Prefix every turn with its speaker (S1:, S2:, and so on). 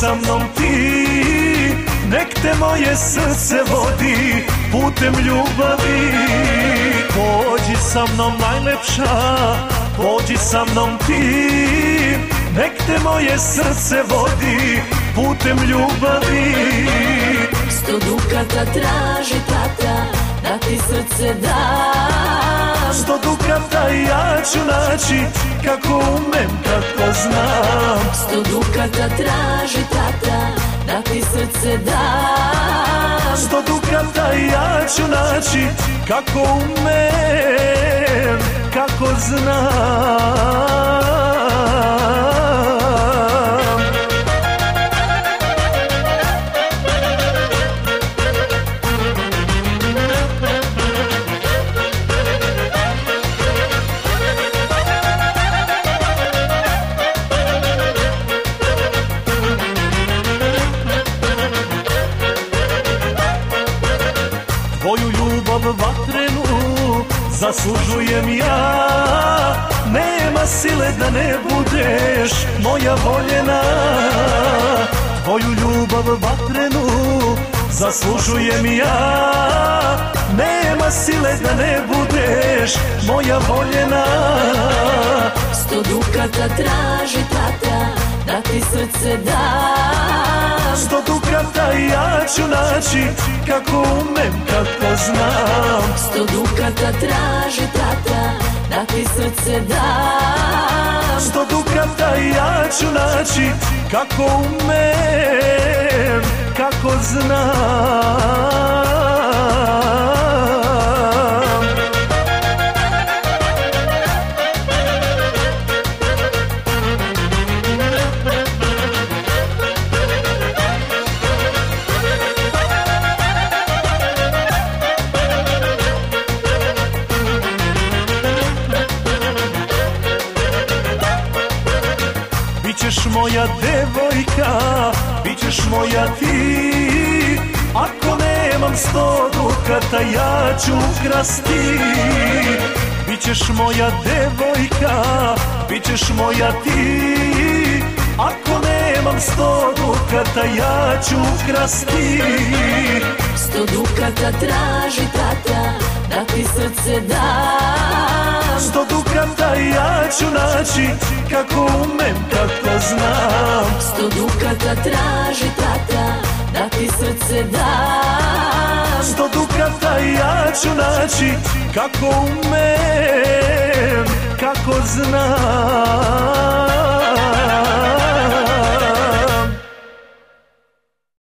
S1: sa mnom ti, nek te moje srce vodi putem ljubavi. Pođi sa mnom najlepša, pođi sa mnom ti, nek te moje srce vodi putem ljubavi.
S2: 100 dukata traži tata, da ti srce dam.
S1: 100 dukata ja ću naći, kako umem, kako znam.
S2: 100 dukata traži tata, da ti srce dam.
S1: 100 dukata ja ću naći, kako umem, kako znam. Tvoju ljubav vatrenu zaslužujem ja, nema sile da ne budeš moja voljena. Tvoju ljubav vatrenu zaslužujem ja, nema sile da ne budeš moja voljena.
S2: 100 dukata traži tata, da ti srce dam.
S1: 100 dukata ja ću naći, kako umem, kako znam.
S2: 100 dukata traži tata, da ti srce dam.
S1: 100 dukata ja ću naći, kako umem, kako znam. Bićeš moja devojka, bićeš moja ti, ako nemam 100 dukata ja ću ukrasti. Bićeš moja devojka, bićeš moja ti, ako nemam 100 dukata ja ću ukrasti.
S2: 100 dukata traži tata, da ti srce dam.
S1: 100 dukata ja ću naći, kako umem, kako znam.
S2: 100 dukata traži tata, da ti srce dam.
S1: 100 dukata ja ću naći, kako umem, kako znam.